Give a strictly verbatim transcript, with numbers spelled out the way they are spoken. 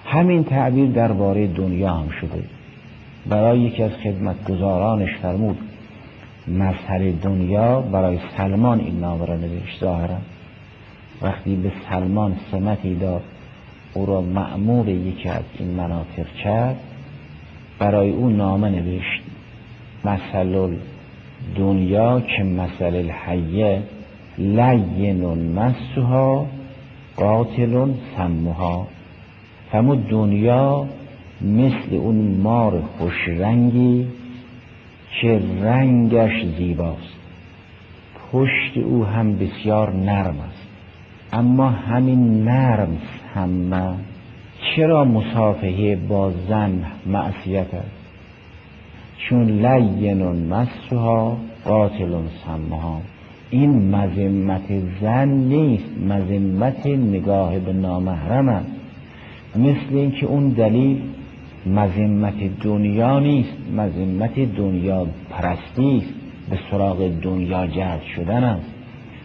همین تعبیر درباره دنیا هم شده. برای یکی از خدمتگزارانش فرمود مسئله دنیا، برای سلمان این نامه را نوشت. ظاهرا وقتی به سلمان سمتی داد، او را مأمور یکی از این مناطق کرد، برای او نامه نوشت مثل دنیا که مثل الحیه لین مسها قاتل سمها. فرمود دنیا مثل اون مار خوش رنگی که رنگش زیباست، پشت او هم بسیار نرم است. اما همین نرم هم چرا مصافحه با زن معصیت است؟ چون لین مسها قاتل سمها. این مذمت زن نیست، مذمت نگاه به نامحرم است. مثل اینکه اون دلیل مذمت دنیا نیست، مذمت دنیا پرستی است، به سراغ دنیا جلب شدن است.